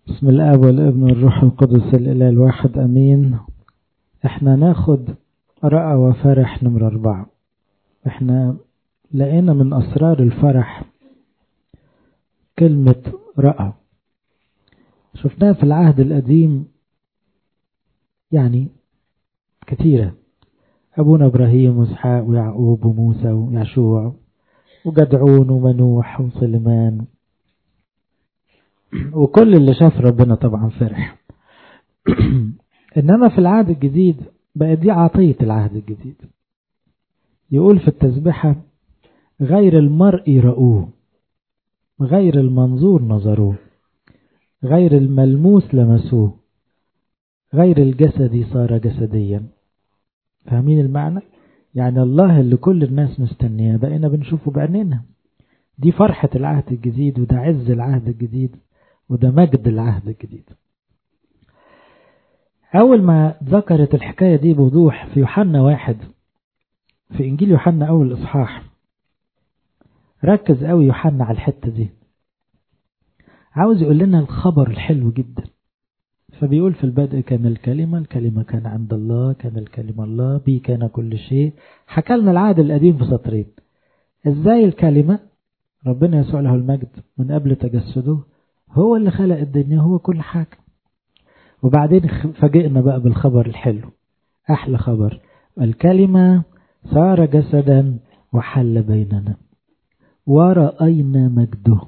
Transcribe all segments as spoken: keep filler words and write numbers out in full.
بسم الآب والابن والروح القدس الإله الواحد أمين. احنا ناخد رأى وفرح نمرة أربعة. احنا لقينا من أسرار الفرح كلمة رأى، شفناها في العهد القديم يعني كثيرة، أبونا إبراهيم وإسحاق ويعقوب وموسى ويعشوع وجدعون ومنوح وسليمان، وكل اللي شاف ربنا طبعا فرح. إنما في العهد الجديد بقى دي عطية العهد الجديد. يقول في التسبيحة: غير المرء رأوه، غير المنظور نظروه، غير الملموس لمسوه، غير الجسدي صار جسديا. فاهمين المعنى؟ يعني الله اللي كل الناس مستنياه بقينا بنشوفه بعيننا. دي فرحة العهد الجديد، وده عز العهد الجديد، وده مجد العهد الجديد. أول ما ذكرت الحكاية دي بوضوح في يوحنا واحد، في إنجيل يوحنا أول إصحاح، ركز قوي يوحنا على الحتة دي، عاوز يقول لنا الخبر الحلو جدا. فبيقول: في البدء كان الكلمة، الكلمة كان عند الله، كان الكلمة الله، بيه كان كل شيء. حكى لنا العهد القديم في سطرين، ازاي الكلمة ربنا يسوع له المجد من قبل تجسده هو اللي خلق الدنيا، هو كل حاجة. وبعدين فاجئنا بقى بالخبر الحلو، أحلى خبر: الكلمة صار جسدا وحل بيننا ورأينا مجده.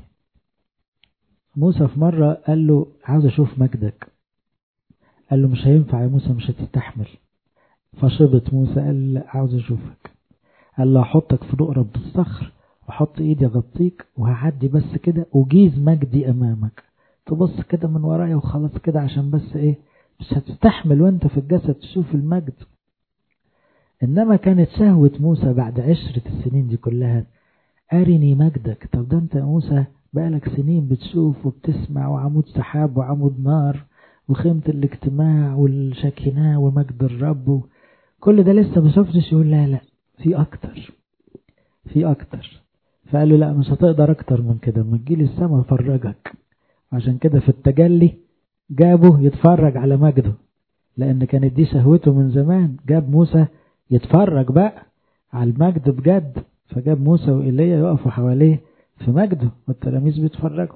موسى في مرة قال له: عاوز أشوف مجدك. قال له: مش هينفع يا موسى، مش هتستحمل. فشبط موسى قال: عاوز أشوفك. قال له: أحطك في نقرة بالصخر وحط إيدي أغطيك وهعدي بس كده وجيز مجدي أمامك، تبص كده من ورايا وخلاص كده، عشان بس إيه، مش هتستحمل وانت في الجسد تشوف المجد. إنما كانت شهوة موسى بعد عشرة السنين دي كلها: أرني مجدك. طب ده انت يا موسى بقالك سنين بتشوف وبتسمع، وعمود سحاب وعمود نار وخيمة الاجتماع والشكيناه ومجد الرب، كل ده لسه ما شفتش. يقول: لا لا، في أكتر، في أكتر. فقال له: لا، مش هتقدر أكتر من كده، ما تجيلي السما أفرجك. عشان كده في التجلي جابه يتفرج على مجده، لأن كانت دي شهوته من زمان. جاب موسى يتفرج بقى على المجد بجد، فجاب موسى وإيليا يقفوا حواليه في مجده والتلاميذ بيتفرجوا.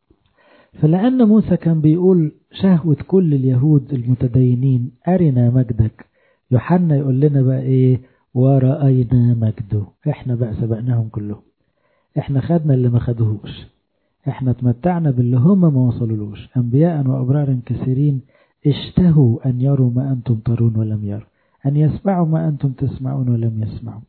فلأن موسى كان بيقول شهوة كل اليهود المتدينين: أرنا مجدك، يوحنا يقول لنا بقى إيه؟ ورأينا مجده. إحنا بقى سبقناهم كلهم، إحنا خدنا اللي ما خدوهوش، إحنا تمتعنا باللي هم ما وصلولوش. أنبياء وأبرار كثيرين اشتهوا أن يروا ما أنتم ترون ولم يروا، أن يسمعوا ما أنتم تسمعون ولم يسمعوا.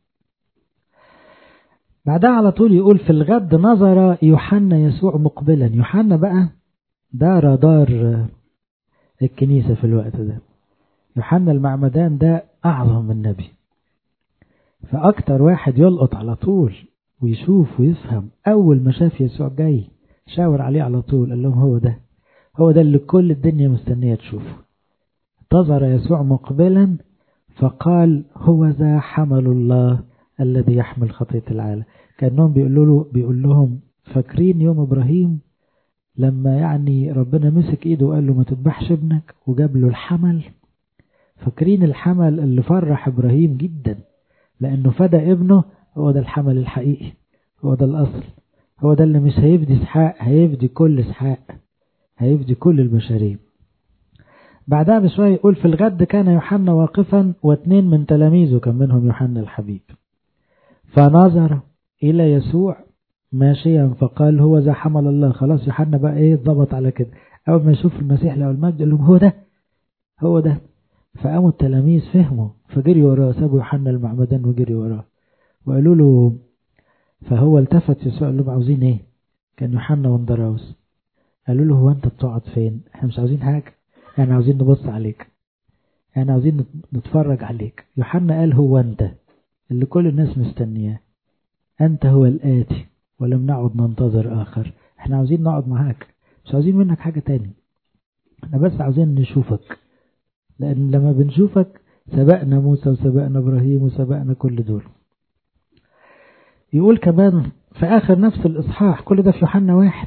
بعدها على طول يقول: في الغد نظر يوحنا يسوع مقبلا. يوحنا بقى ده رادار الكنيسة في الوقت ده. يوحنا المعمدان ده أعظم من نبي، فأكتر واحد يلقط على طول ويشوف ويفهم. أول ما شاف يسوع جاي شاور عليه على طول، قال لهم: هو ده، هو ده اللي كل الدنيا مستنية تشوفه. انتظر يسوع مقبلا فقال: هو ذا حمل الله الذي يحمل خطية العالم. كأنهم بيقولوا له، بيقول لهم: فاكرين يوم إبراهيم لما يعني ربنا مسك ايده وقال له ما تذبحش ابنك وجاب له الحمل؟ فاكرين الحمل اللي فرح إبراهيم جدا لأنه فدى ابنه؟ هو ده الحمل الحقيقي، هو ده الأصل، هو ده اللي مش هيفدي إسحاق، هيفدي كل إسحاق، هيفدي كل البشرية. بعدها بشوية يقول: في الغد كان يوحنا واقفا واثنين من تلاميذه، كان منهم يوحنا الحبيب، فنظر إلى يسوع ماشيا فقال: هو ذا حمل الله. خلاص يوحنا بقى ايه، ضبط على كده. أول ما يشوف المسيح له المجد قال لهم: هو ده، هو ده. فقاموا التلاميذ فهموا فجري وراه، سابوا يوحنا المعمدان وجري وراه وقالوا له. فهو التفت يسوع قال لهم: عاوزين ايه؟ كان يوحنا واندراوس. قالوا له: هو انت بتقعد فين؟ احنا مش عاوزين حاجة، احنا عاوزين نبص عليك، احنا عاوزين نتفرج عليك. يوحنا قال: هو انت اللي كل الناس مستنياه، انت هو الآتي ولم نعد ننتظر آخر. احنا عاوزين نقعد معاك، مش عاوزين منك حاجة تاني، احنا بس عاوزين نشوفك، لأن لما بنشوفك سبقنا موسى وسبقنا إبراهيم وسبقنا كل دول. يقول كمان في آخر نفس الإصحاح، كل ده في يوحنا واحد،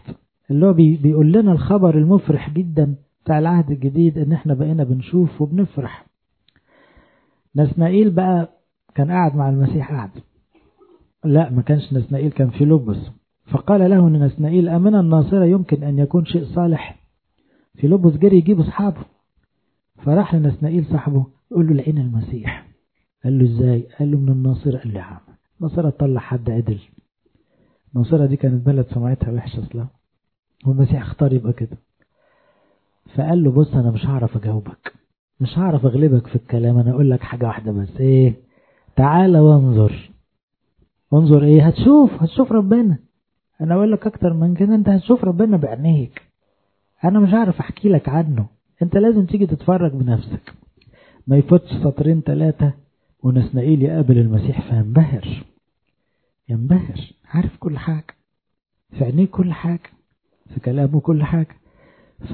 اللي هو بي بيقول لنا الخبر المفرح جدا بتاع العهد الجديد ان احنا بقينا بنشوف وبنفرح. نسنائيل بقى كان قاعد مع المسيح قاعد، لا ما كانش نسنائيل، كان فيلبس. فقال له ان نسنائيل امنا الناصرة يمكن ان يكون شيء صالح. فيلبس جري يجيب اصحابه، فراح لنسنائيل صاحبه يقول له لقينا المسيح. قال له ازاي؟ قال له من الناصرة. قال له يا عم الناصرة تطلع حد عدل؟ الناصرة دي كانت بلد سمعتها وحشة اصلا، والمسيح اختار يبقى كده. فقال له بص انا مش هعرف اجاوبك، مش هعرف اغلبك في الكلام، انا اقول لك حاجة واحدة بس. ايه؟ تعال وانظر. انظر ايه؟ هتشوف هتشوف ربنا. انا اقول لك اكتر من كده، انت هتشوف ربنا بعينيك، انا مش هعرف احكي لك عنه، انت لازم تيجي تتفرج بنفسك. ما يفوتش سطرين ثلاثة ونسنائيل يقابل المسيح فينبهر، ينبهر، عارف كل حاجة في عينيه، كل حاجة في كلامه، كل حاجة. ف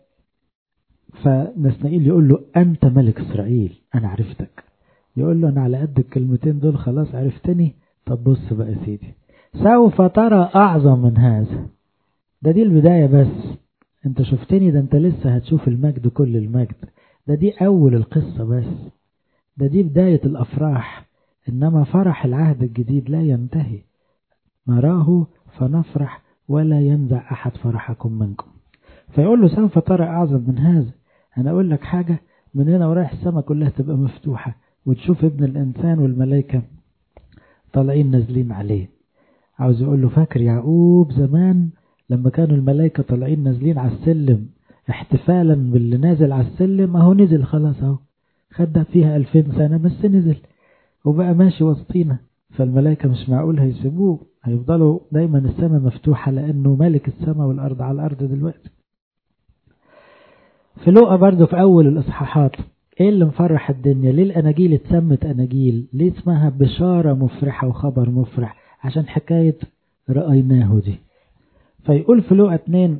فنسنائيل يقول له أنت ملك إسرائيل، أنا عرفتك. يقول له أنا على قد الكلمتين دول خلاص عرفتني. طب بص بقى يا سيدي، سوف ترى أعظم من هذا. ده دي البداية بس، أنت شفتني، ده أنت لسه هتشوف المجد، كل المجد. ده دي أول القصة بس، ده دي بداية الأفراح. إنما فرح العهد الجديد لا ينتهي، نراه فنفرح ولا ينزع أحد فرحكم منكم. فيقول له سوف ترى أعظم من هذا. أنا أقول لك حاجة، من هنا ورايح السماء كلها تبقى مفتوحة، وتشوف ابن الإنسان والملائكة طالعين نازلين عليه. عاوز يقول له فاكر يعقوب زمان لما كانوا الملائكة طالعين نازلين على السلم احتفالا باللي نازل على السلم؟ اهو نزل خلاص، اهو خدها فيها ألفين سنة بس نزل وبقى ماشي وسطينا. فالملائكة مش معقول هيسيبوه، هيفضلوا دايما السماء مفتوحة لأنه ملك السماء والأرض على الأرض دلوقتي. في لوقا برضو في أول الإصحاحات إيه اللي مفرح الدنيا؟ ليه الأناجيل اتسمت أناجيل؟ ليه اسمها بشارة مفرحة وخبر مفرح؟ عشان حكاية رأيناه دي. فيقول في لوقا اتنين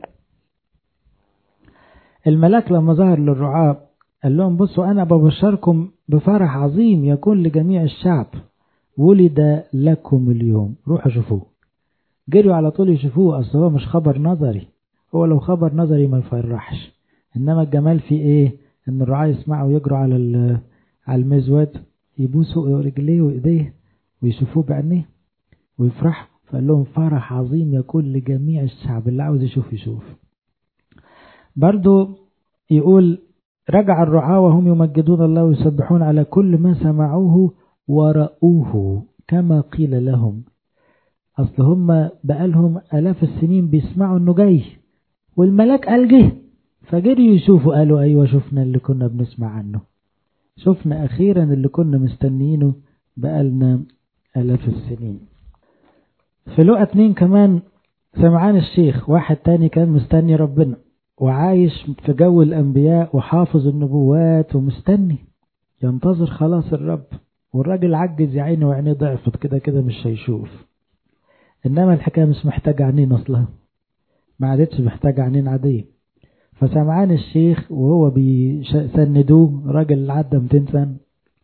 الملاك لما ظهر للرعاة قال لهم بصوا أنا ببشركم بفرح عظيم يكون لجميع الشعب، ولد لكم اليوم. روحوا شوفوه. جريوا على طول يشوفوه، أصل هو مش خبر نظري، هو لو خبر نظري ما يفرحش. إنما الجمال في إيه؟ إن الرعاة يسمعوا ويجروا على على المزود، يبوسوا رجليه وإيديه ويشوفوه بعينيه ويفرح. فقال لهم فرح عظيم يكون لجميع الشعب، اللي عاوز يشوف يشوف. برضو يقول رجع الرعاة وهم يمجدون الله ويسبحون على كل ما سمعوه ورأوه كما قيل لهم. أصل هم بقالهم ألاف السنين بيسمعوا أنه جاي، والملاك قال جه، فجروا يشوفوا، قالوا أيوة شفنا اللي كنا بنسمع عنه، شفنا أخيرا اللي كنا مستنيينه بقالنا ألاف السنين. في لوقا اتنين كمان سمعان الشيخ، واحد تاني كان مستني ربنا وعايش في جو الأنبياء وحافظ النبوات ومستني ينتظر خلاص الرب، والراجل عجز يا عيني وعينيه ضعفت كده كده مش هيشوف. إنما الحكاية مش محتاجة عينين أصلا، ما عادتش محتاجة عينين عادية. فسمعان الشيخ وهو بيسندوه، راجل عدى مئتين سنة،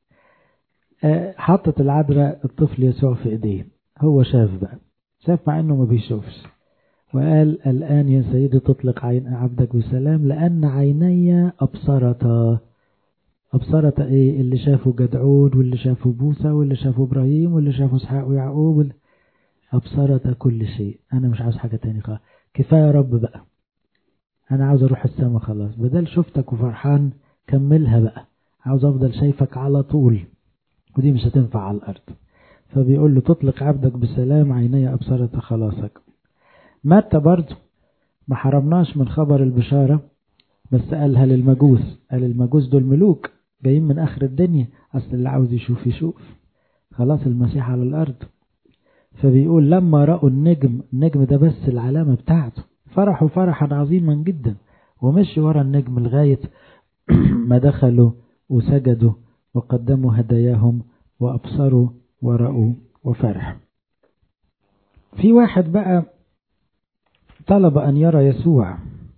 حطت العذراء الطفل يسوع في ايديه. هو شاف بقى، شاف مع انه ما بيشوفش، وقال الآن يا سيدي تطلق عين عبدك بسلام لأن عيني أبصرتا. أبصرتا إيه؟ اللي شافوا جدعون واللي شافوا موسى واللي شافوا إبراهيم واللي شافوا إسحاق ويعقوب، أبصرتا كل شيء. أنا مش عاوز حاجة تاني خلاص، كفاية يا رب بقى، أنا عاوز أروح السماء خلاص، بدل شفتك وفرحان كملها بقى، عاوز أفضل شايفك على طول، ودي مش هتنفع على الأرض. فبيقول له تطلق عبدك بسلام عيني أبصرت خلاصك. متى برضه ما حرمناش من خبر البشارة، بس قالها للمجوس، قال المجوس دول ملوك جايين من آخر الدنيا، أصل اللي عاوز يشوف يشوف، خلاص المسيح على الأرض. فبيقول لما رأوا النجم، النجم ده بس العلامة بتاعته، فرحوا فرحا عظيما جدا ومشي ورا النجم لغاية ما دخلوا وسجدوا وقدموا هداياهم وأبصروا ورأوا وفرحوا. في واحد بقى طلب أن يرى يسوع.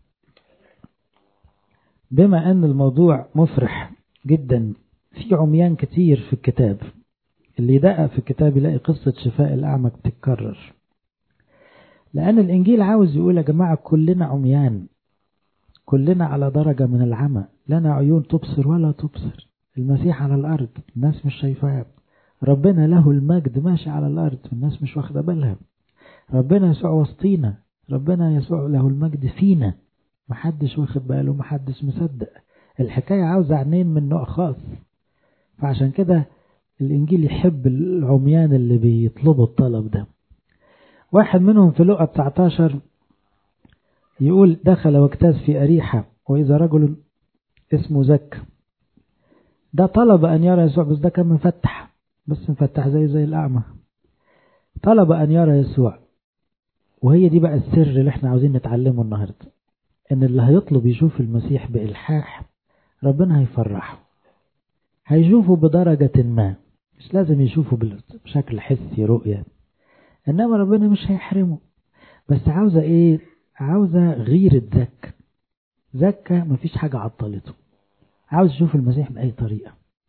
بما أن الموضوع مفرح جدا، في عميان كتير في الكتاب، اللي يدقق في الكتاب يلاقي قصة شفاء الأعمى بتتكرر. لأن الإنجيل عاوز يقول يا جماعة كلنا عميان، كلنا على درجة من العمى، لنا عيون تبصر ولا تبصر. المسيح على الأرض الناس مش شايفاه، ربنا له المجد ماشي على الأرض الناس مش واخدة بالها، ربنا يسوع وسطينا، ربنا يسوع له المجد فينا، محدش واخد باله محدش مصدق. الحكاية عاوزة عينين من نوع خاص. فعشان كده الإنجيل يحب العميان اللي بيطلبوا الطلب ده. واحد منهم في لقا تسعتاشر يقول دخل واجتاز في أريحة وإذا رجل اسمه زك، ده طلب أن يرى يسوع بس ده كان مفتح، بس مفتح زي زي الأعمى، طلب أن يرى يسوع. وهي دي بقى السر اللي احنا عاوزين نتعلمه النهاردة، ان اللي هيطلب يشوف المسيح بإلحاح ربنا هيفرحه، هيشوفه بدرجة ما، مش لازم يشوفه بشكل حسي رؤية، انما ربنا مش هيحرمه. بس عاوزة ايه؟ عاوزة غيرة زكا. زكا مفيش حاجة عطلته، عاوز يشوف المسيح بأي طريقة.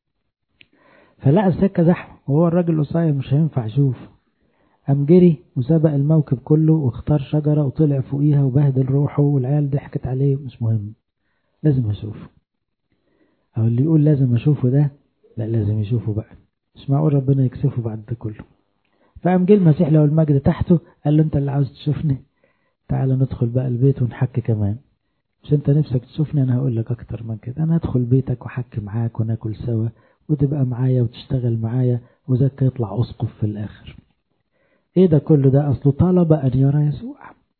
فلقى السكة زحمة وهو الراجل قصير مش هينفع يشوف، قام جري وسبق الموكب كله واختار شجرة وطلع فوقيها وبهدل روحه والعيال ضحكت عليه. مش مهم، لازم اشوفه. او اللي يقول لازم اشوفه ده لا، لازم يشوفه بقى، مش معقول ربنا يكسفه بعد ده كله. فقام جه المسيح له المجد تحته قال له انت اللي عاوز تشوفني، تعال ندخل بقى البيت ونحكي كمان. مش انت نفسك تشوفني؟ انا هقول لك اكتر من كده، انا ادخل بيتك وحكي معاك وناكل سوا وتبقى معايا وتشتغل معايا وزكا يطلع اسقف في الاخر. ايه ده كله؟ ده اصله طلب ان يرى يسوع.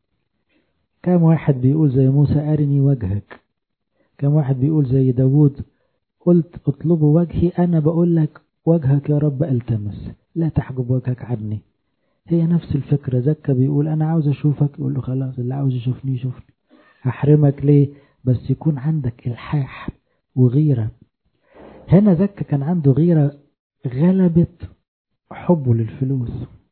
كم واحد بيقول زي موسى ارني وجهك، كم واحد بيقول زي داود قلت اطلبوا وجهي، انا بقول لك وجهك يا رب التمس، لا تحجب وجهك عني. هي نفس الفكرة. زكا بيقول انا عاوز اشوفك، يقول له خلاص اللي عاوز يشوفني يشوفني، هحرمك ليه؟ بس يكون عندك الحاح وغيرة. هنا زكا كان عنده غيرة غلبت حبه للفلوس،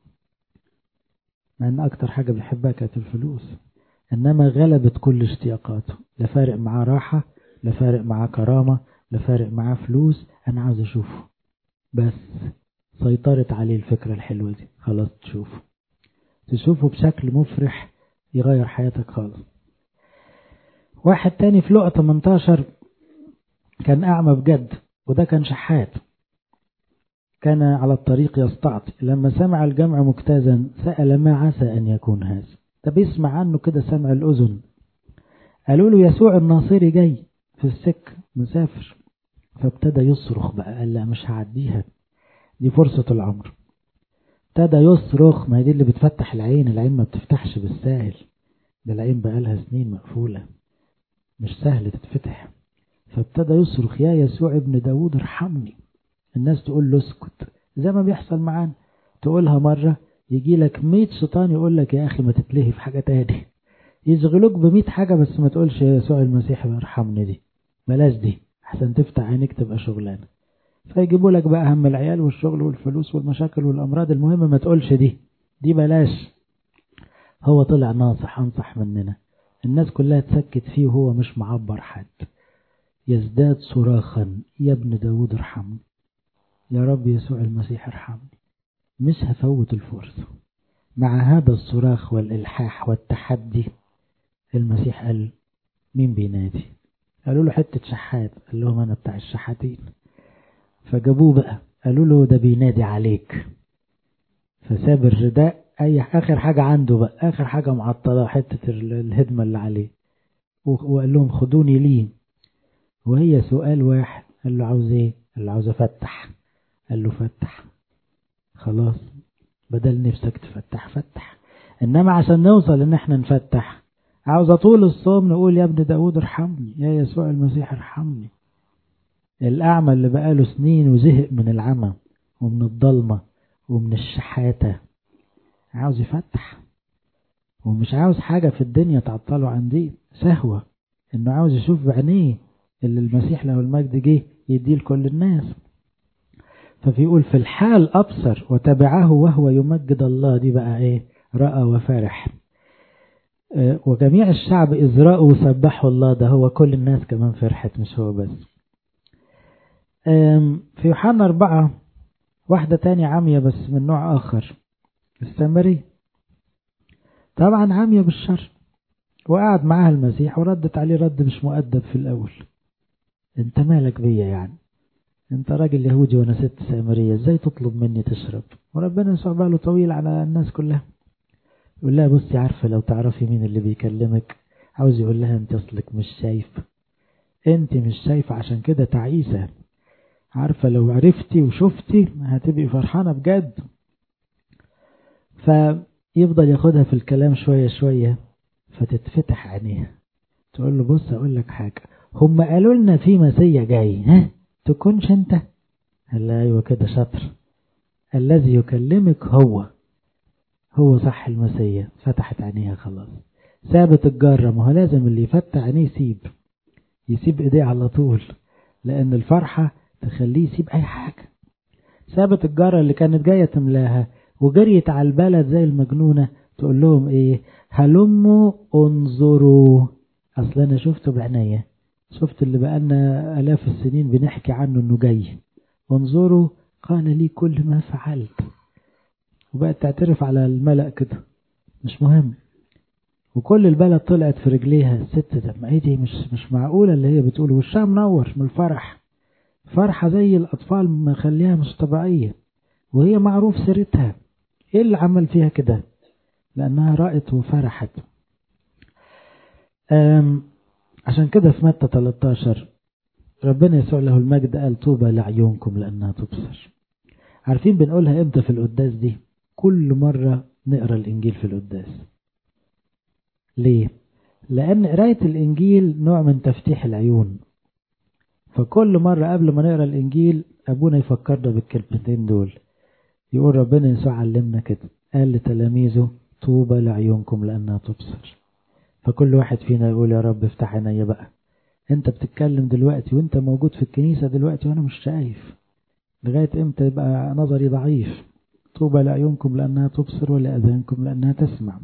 لأن أكتر حاجة بيحبها كانت الفلوس، إنما غلبت كل اشتياقاته. لا فارق معاه راحة، لا فارق معاه كرامة، لا فارق معاه فلوس، أنا عاوز أشوفه. بس سيطرت عليه الفكرة الحلوة دي، خلاص تشوفه، تشوفه بشكل مفرح يغير حياتك خالص. واحد تاني في لقا تمنتاشر كان أعمى بجد، وده كان شحات، كان على الطريق يستعطي، لما سمع الجمع مجتازا سأل ما عسى أن يكون هذا. ده بيسمع عنه كده سمع الأذن. قالوا له يسوع الناصري جاي في السكة مسافر، فابتدى يصرخ بقى، قال لا مش هعديها، دي فرصة العمر. ابتدى يصرخ، ما هي دي اللي بتفتح العين، العين ما بتفتحش بالساهل، ده العين بقالها سنين مقفولة مش سهل تتفتح. فابتدى يصرخ يا يسوع ابن داود ارحمني. الناس تقول له اسكت، زي ما بيحصل معانا، تقولها مرة يجي لك ميت شيطان يقول لك يا أخي ما تتلهي في حاجة تاني، يشغلوك بميت حاجة بس ما تقولش يا يسوع المسيح ارحمني، دي بلاش، دي احسن تفتح عينك تبقى شغلانة. فيجيبوا لك بقى هم العيال والشغل والفلوس والمشاكل والأمراض، المهم ما تقولش دي دي بلاش. هو طلع ناصح، أنصح مننا، الناس كلها تسكت فيه وهو مش معبر حد. يزداد صراخا يا ابن داود ارحمني، يا رب يسوع المسيح ارحمني، مش هفوت الفرصة. مع هذا الصراخ والإلحاح والتحدي المسيح قال مين بينادي؟ قالوا له حتة شحات، قال لهم أنا بتاع الشحاتين. فجابوه بقى قالوا له ده بينادي عليك، فساب الرداء، أي آخر حاجة عنده بقى، آخر حاجة معطلة حتة الهدمة اللي عليه، وقال لهم خدوني ليه. وهي سؤال واحد، قال له عاوز ايه؟ قال له عاوز افتح. قال له فتح، خلاص بدل نفسك تفتح فتح. انما عشان نوصل ان احنا نفتح عاوز طول الصوم نقول يا ابن داود ارحمني، يا يسوع المسيح ارحمني. الاعمى اللي بقاله سنين وزهق من العمى ومن الضلمة ومن الشحاتة عاوز يفتح، ومش عاوز حاجة في الدنيا تعطله عن دي سهوة، انه عاوز يشوف بعينيه اللي المسيح له المجد جه يديه لكل الناس. فبيقول في الحال أبصر وتبعه وهو يمجد الله، دي بقى ايه؟ رأى وفرح. اه وجميع الشعب إذ رأوا وسبحوا الله، ده هو كل الناس كمان فرحت مش هو بس. في يوحنا أربعة واحدة تاني عامية بس من نوع آخر، السامري، طبعا عامية بالشر. وقعد معاها المسيح وردت عليه رد مش مؤدب في الأول. انت مالك بيا يعني؟ انت راجل يهودي وانا ست سامرية، ازاي تطلب مني تشرب؟ وربنا يسوع باله طويل على الناس كلها. يقول لها بصي، عارفة لو تعرفي مين اللي بيكلمك. عاوز يقول لها انت اصلك مش شايف، انت مش شايفة عشان كده تعيسة. عارفة لو عرفتي وشفتي هتبقي فرحانة بجد. فيفضل ياخدها في الكلام شوية شوية، فتتفتح عينيها. تقول له بص اقول لك حاجة، هم قالوا لنا في مسيح جاي، ها تكونش انت؟ قال لها ايوه كده شاطر، الذي يكلمك هو هو صح المسيح. فتحت عينيها خلاص، سابت الجارة. ما هو لازم اللي يفتح عينيه يسيب يسيب ايديه على طول، لان الفرحة تخليه يسيب اي حاجة. سابت الجارة اللي كانت جاية تملاها وجريت على البلد زي المجنونة تقول لهم ايه؟ هلموا انظروا، اصل انا شفته بعناية، شفت اللي بقالنا الاف السنين بنحكي عنه انه جاي. انظروا قال لي كل ما فعلت. وبقت تعترف على الملأ كده، مش مهم. وكل البلد طلعت في رجليها. الست ده ما ايه دي؟ مش مش معقولة اللي هي بتقول، وشها منور من الفرح، فرحة زي الأطفال مخليها مش طبيعية، وهي معروف سيرتها. ايه اللي عمل فيها كده؟ لأنها رأت وفرحت. عشان كده في متى ثلاثة عشر ربنا يسوع له المجد قال طوبى لعيونكم لأنها تبصر. عارفين بنقولها امتى في القداس دي؟ كل مرة نقرأ الإنجيل في القداس. ليه؟ لأن قراية الإنجيل نوع من تفتيح العيون. فكل مرة قبل ما نقرأ الإنجيل أبونا يفكرنا بالكلمتين دول. يقول ربنا يسوع علمنا كده، قال لتلاميذه طوبى لعيونكم لأنها تبصر. فكل واحد فينا يقول يا رب افتح عيني بقى، انت بتتكلم دلوقتي وانت موجود في الكنيسة دلوقتي وانا مش شايف، لغاية امتى يبقى نظري ضعيف؟ طوبى لعيونكم لأنها تبصر ولأذانكم لأنها تسمع.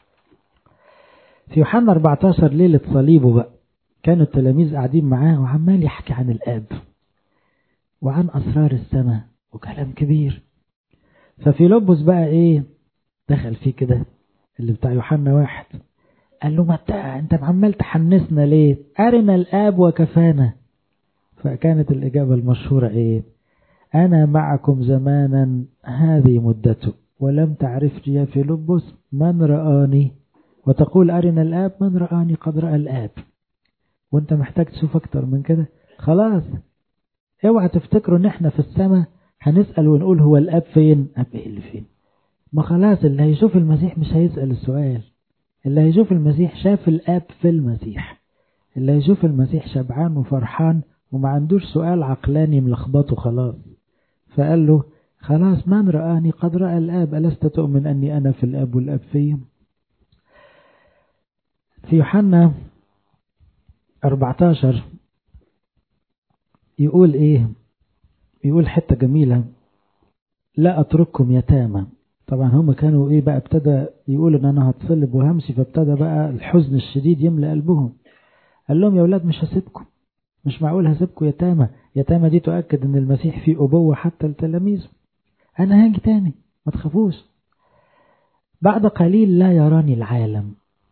في يوحنا أربعة عشر ليلة صليبه بقى، كانوا التلاميذ قاعدين معاه وعمال يحكي عن الآب وعن أسرار السماء وكلام كبير. ففيلبس بقى ايه دخل فيه كده، اللي بتاع يوحنا واحد، قال له ما انت عمال تحنسنا ليه؟ أرنا الآب وكفانا. فكانت الإجابة المشهورة ايه؟ أنا معكم زمانا هذه مدته ولم تعرف يا فيلبس من رآني، وتقول أرنا الآب، من رآني قد رأى الآب. وانت محتاج تشوف أكتر من كده؟ خلاص اوعى تفتكروا ان احنا في السماء هنسأل ونقول هو الآب فين؟ أب ايه اللي فين؟ ما خلاص اللي هيشوف المسيح مش هيسأل السؤال. اللي هيشوف المسيح شاف الآب في المسيح. اللي هيشوف المسيح شبعان وفرحان وما عندوش سؤال عقلاني ملخبطه خلاص. فقال له خلاص من رآني قد رأى الآب، ألست تؤمن أني أنا في الآب والآب فيه؟ في يوحنا أربعة عشر يقول إيه؟ يقول حتة جميلة، لا أترككم يتامى. طبعا هم كانوا إيه بقى، ابتدى يقول إن أنا هتصلب وهمشي، فابتدى بقى الحزن الشديد يملأ قلبهم. قال لهم يا أولاد مش هسيبكم، مش معقول هسيبكم يتامى. يتامى دي تؤكد ان المسيح فيه أبوة حتى التلاميذ. انا هاجي تاني ما تخافوش. بعد قليل لا يراني العالم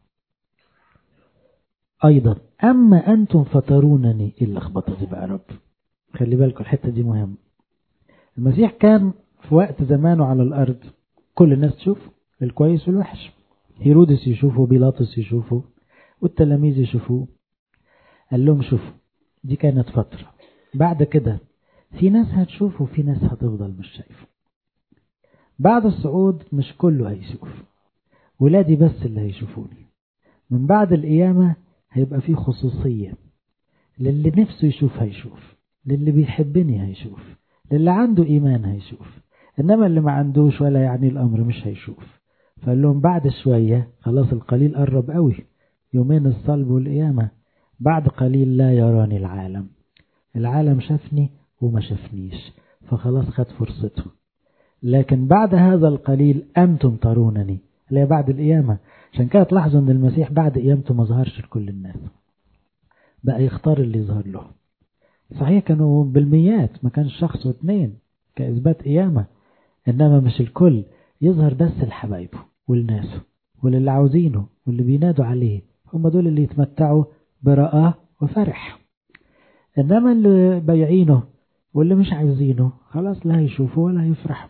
ايضا، اما انتم فترونني. ايه اللخبطه دي بقى يا رب؟ خلي بالكم الحته دي مهمه. المسيح كان في وقت زمانه على الارض كل الناس تشوف الكويس والوحش. هيرودس يشوفه، بيلاطس يشوفه، والتلاميذ يشوفوه. قال لهم شوفوا دي كانت فترة، بعد كده في ناس هتشوفه وفي ناس هتفضل مش شايفه. بعد الصعود مش كله هيشوف، ولادي بس اللي هيشوفوني. من بعد القيامة هيبقى فيه خصوصية، للي نفسه يشوف هيشوف، للي بيحبني هيشوف، للي عنده إيمان هيشوف، إنما اللي ما عندوش ولا يعني الأمر مش هيشوف. فقال لهم بعد شوية خلاص القليل قرب قوي، يومين الصلب والقيامة، بعد قليل لا يراني العالم. العالم شافني وما شافنيش فخلاص خد فرصته. لكن بعد هذا القليل أنتم ترونني، اللي هي بعد القيامة. عشان كده تلاحظوا أن المسيح بعد قيامته ما ظهرش لكل الناس، بقى يختار اللي يظهر له. صحيح كانوا بالميات، ما كانش شخص واثنين كإثبات قيامة، إنما مش الكل يظهر، بس الحبايبه والناس وللي عاوزينه واللي بينادوا عليه، هم دول اللي يتمتعوا برأة وفرح. إنما اللي بيعينه واللي مش عاوزينه خلاص لا هيشوفوا ولا هيفرحوا.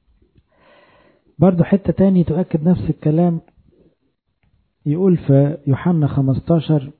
برضو حتة تاني تؤكد نفس الكلام، يقول في يوحنا خمستاشر: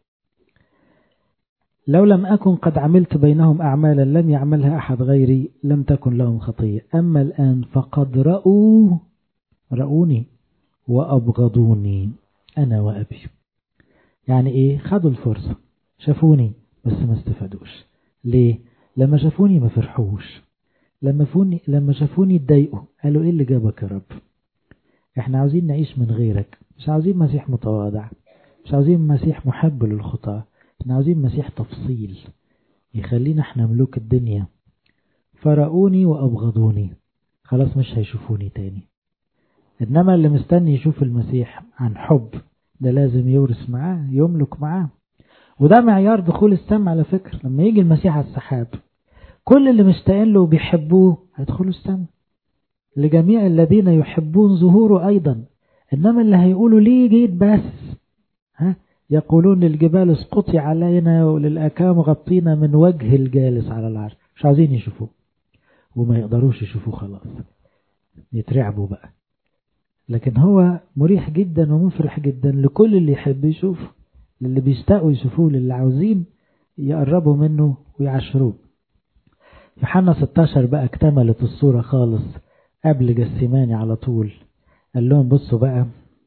لو لم أكن قد عملت بينهم أعمالا لم يعملها أحد غيري لم تكن لهم خطية، أما الآن فقد رأوا رأوني وأبغضوني أنا وأبي. يعني إيه؟ خدوا الفرصة، شافوني بس ما استفادوش. ليه؟ لما شافوني ما فرحوش، لما فوني لما شافوني اتضايقوا، قالوا إيه اللي جابك يا رب؟ إحنا عاوزين نعيش من غيرك، مش عاوزين مسيح متواضع، مش عاوزين مسيح محب للخطاة، احنا عاوزين مسيح تفصيل يخلينا احنا ملوك الدنيا. فرأوني وأبغضوني، خلاص مش هيشوفوني تاني. إنما اللي مستني يشوف المسيح عن حب ده لازم يورث معاه، يملك معاه. وده معيار دخول السماء على فكرة. لما يجي المسيح على السحاب كل اللي مشتاقين له وبيحبوه هيدخلوا السماء، لجميع الذين يحبون ظهوره أيضا. إنما اللي هيقولوا ليه جيت بس، ها يقولون للجبال اسقطي علينا وللأكام غطينا من وجه الجالس على العرش، مش عاوزين يشوفوه وما يقدروش يشوفوه، خلاص يترعبوا بقى. لكن هو مريح جدا ومفرح جدا لكل اللي يحب يشوفه، للي بيشتاقوا يشوفوه، للي عاوزين يقربوا منه ويعشروه. يوحنا ستاشر بقى اكتملت الصورة خالص قبل جسيماني على طول. قال لهم بصوا بقى: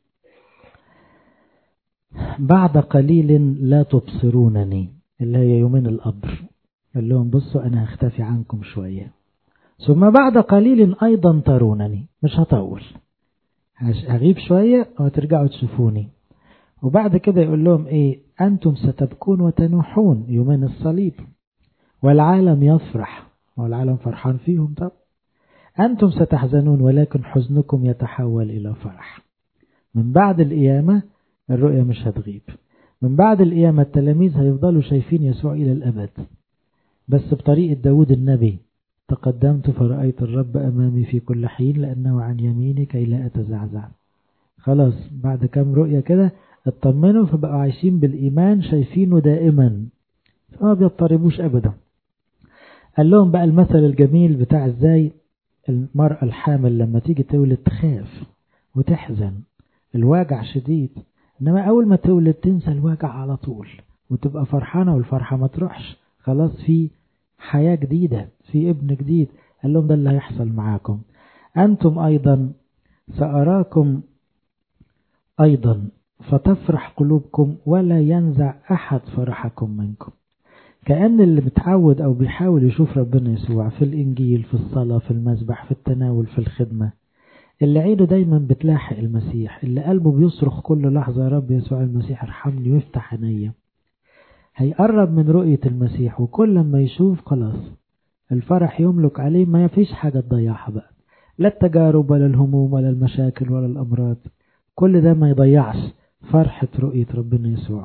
بعد قليل لا تبصرونني، اللي هي يومين القبر. قال لهم بصوا أنا هختفي عنكم شوية، ثم بعد قليل أيضا ترونني، مش هطول، هغيب شوية وترجعوا تشوفوني. وبعد كده يقول لهم إيه: أنتم ستبكون وتنوحون يومين الصليب والعالم يفرح، والعالم فرحان فيهم. طب أنتم ستحزنون ولكن حزنكم يتحول إلى فرح. من بعد القيامة الرؤية مش هتغيب، من بعد القيامة التلاميذ هيفضلوا شايفين يسوع إلى الأبد، بس بطريقة داود النبي: تقدمت فرأيت الرب أمامي في كل حين لأنه عن يميني كي لا أتزعزع. خلاص بعد كم رؤية كده اطمنوا، فبقوا عايشين بالإيمان شايفينه دائما فما بيضطربوش أبدا. قال لهم بقى المثل الجميل بتاع ازاي المرأة الحامل لما تيجي تولد تخاف وتحزن، الواجع شديد، انما اول ما تولد تنسى الواجع على طول وتبقى فرحانة، والفرحة ما تروحش، خلاص في حياة جديدة، في ابن جديد. قال لهم ده اللي هيحصل معاكم. أنتم أيضا سأراكم أيضا فتفرح قلوبكم ولا ينزع أحد فرحكم منكم. كأن اللي بتعود أو بيحاول يشوف ربنا يسوع في الإنجيل، في الصلاة، في المسبح، في التناول، في الخدمة، اللي عينه دايما بتلاحق المسيح، اللي قلبه بيصرخ كل لحظة: يا رب يسوع المسيح ارحمني ويفتح عينيا، هيقرب من رؤية المسيح. وكل ما يشوف خلاص الفرح يملك عليه، ما فيش حاجة تضيعها بقى، لا التجارب ولا الهموم ولا المشاكل ولا الأمراض، كل ده ما يضيعش فرحة رؤية ربنا يسوع.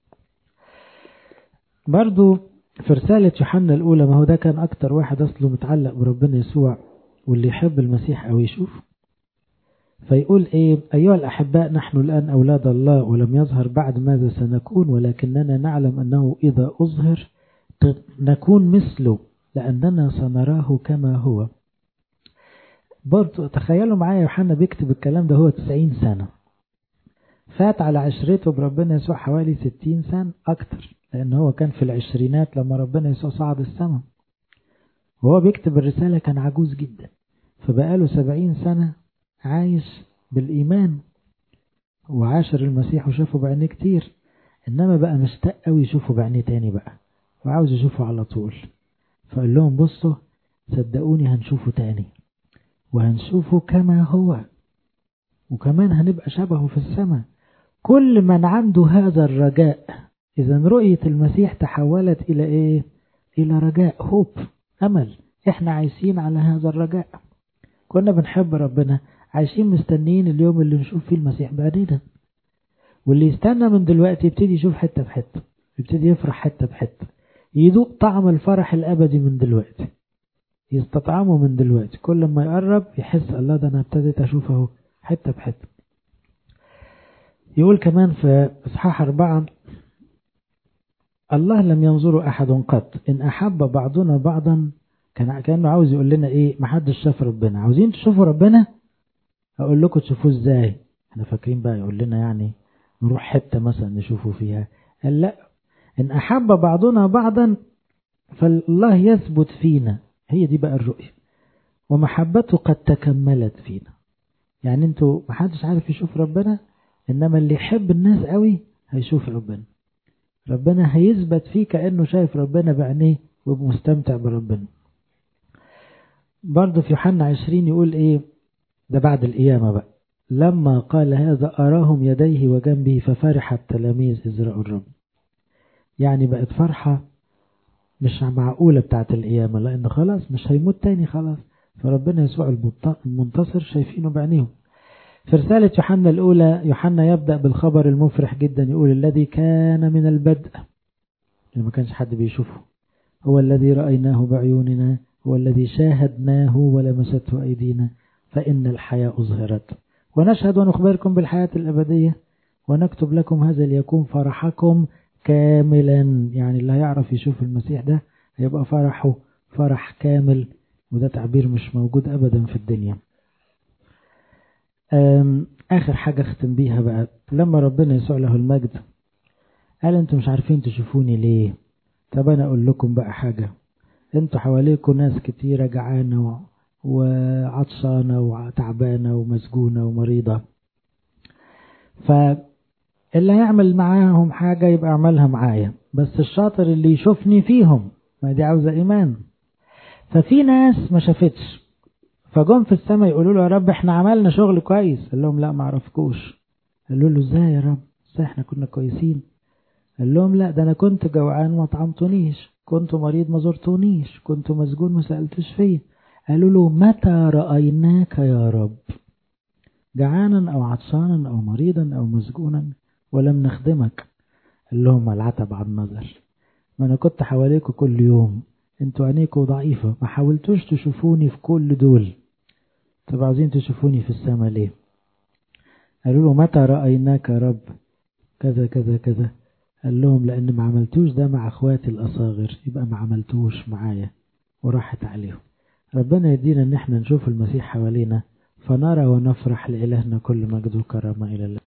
برضو في رسالة يوحنا الأولى، ما هو ده كان أكتر واحد أصله متعلق بربنا يسوع واللي يحب المسيح أو يشوف، فيقول إيه: أيها الأحباء نحن الآن أولاد الله ولم يظهر بعد ماذا سنكون، ولكننا نعلم أنه إذا أظهر نكون مثله لأننا سنراه كما هو. برضو تخيلوا معايا يوحنا بيكتب الكلام ده هو تسعين سنة، فات على عشرته بربنا يسوع حوالي ستين سنة أكتر، لأن هو كان في العشرينات لما ربنا يسوع صعد السماء، وهو بيكتب الرسالة كان عجوز جدا، فبقاله سبعين سنة عايش بالإيمان وعاشر المسيح وشافه بعينيه كتير، إنما بقى مشتاق قوي يشوفه بعينيه تاني بقى وعاوز يشوفه على طول. فقال لهم بصوا صدقوني هنشوفه تاني وهنشوفه كما هو، وكمان هنبقى شبهه في السماء. كل من عنده هذا الرجاء، إذا رؤية المسيح تحولت إلى إيه؟ إلى رجاء، هوب، أمل. إحنا عايشين على هذا الرجاء، كنا بنحب ربنا عايشين مستنيين اليوم اللي نشوف فيه المسيح بعدين. واللي يستنى من دلوقتي يبتدي يشوف حتة بحتة، يبتدي يفرح حتة بحتة، يذوق طعم الفرح الأبدي من دلوقتي، يستطعمه من دلوقتي. كل ما يقرب يحس الله ده أنا ابتديت أشوفه حتة بحتة. يقول كمان في إصحاح أربعة: الله لم ينظر أحد قط إن أحب بعضنا بعضا. كان كأنه عاوز يقول لنا إيه؟ محدش شاف ربنا. عاوزين تشوفوا ربنا؟ أقول لكم تشوفوه إزاي. احنا فاكرين بقى يقول لنا يعني نروح حتة مثلا نشوفه فيها. قال لا، إن أحب بعضنا بعضا فالله يثبت فينا. هي دي بقى الرؤية. ومحبته قد تكملت فينا. يعني انتوا محدش عارف يشوف ربنا، إنما اللي يحب الناس قوي هيشوف ربنا. ربنا هيثبت فيه كأنه شايف ربنا بعينيه ومستمتع بربنا. برضه في يوحنا عشرين يقول ايه؟ ده بعد القيامة بقى: لما قال هذا أراهم يديه وجنبه ففرح التلاميذ إذ رأوا الرب. يعني بقت فرحة مش معقولة بتاعت القيامة، لأن خلاص مش هيموت تاني خلاص، فربنا يسوع المنتصر شايفينه بعينيهم. في رسالة يوحنا الأولى يوحنا يبدأ بالخبر المفرح جدا، يقول: الذي كان من البدء، اللي ما كانش حد بيشوفه، هو الذي رأيناه بعيوننا، هو الذي شاهدناه ولمسته أيدينا، فإن الحياة أظهرت، ونشهد ونخبركم بالحياة الأبدية، ونكتب لكم هذا ليكون فرحكم كاملا. يعني اللي هيعرف يشوف المسيح ده هيبقى فرحه فرح كامل، وده تعبير مش موجود أبدا في الدنيا. آخر حاجة اختم بيها بقى: لما ربنا يسوع له المجد قال: انتوا مش عارفين تشوفوني ليه؟ طب أنا أقول لكم بقى حاجة. انتوا حواليكم ناس كتيرة جعانة وعطشانة وتعبانة ومسجونة ومريضة، فاللي هيعمل معاهم حاجة يبقى اعملها معايا، بس الشاطر اللي يشوفني فيهم، ما دي عاوزة إيمان. ففي ناس ما شافتش، فجم في السماء يقولوا له: يا رب احنا عملنا شغل كويس. قال لهم: لا، ما عرفكوش. قالوا له: ازاي يا رب؟ ازاي احنا كنا كويسين؟ قال لهم: لا، ده انا كنت جوعان ما طعمتونيش، كنت مريض ما زرتونيش، كنت مسجون ما سألتش فيه. قالوا له: متى رأيناك يا رب جعانا أو عطشانا أو مريضا أو مسجونا ولم نخدمك؟ قال لهم: العتب على النظر، ما أنا كنت حواليكم كل يوم، انتوا عينيكم ضعيفة، ما حاولتوش تشوفوني في كل دول، طب عايزين تشوفوني في السماء ليه؟ قالوا له: متى رأيناك يا رب كذا كذا كذا؟ قال لهم: لأن ما عملتوش ده مع أخواتي الأصاغر، يبقى ما عملتوش معايا. وراحت عليهم. ربنا يدينا ان احنا نشوف المسيح حوالينا فنرى ونفرح. لإلهنا كل مجد وكرامة إلى الله.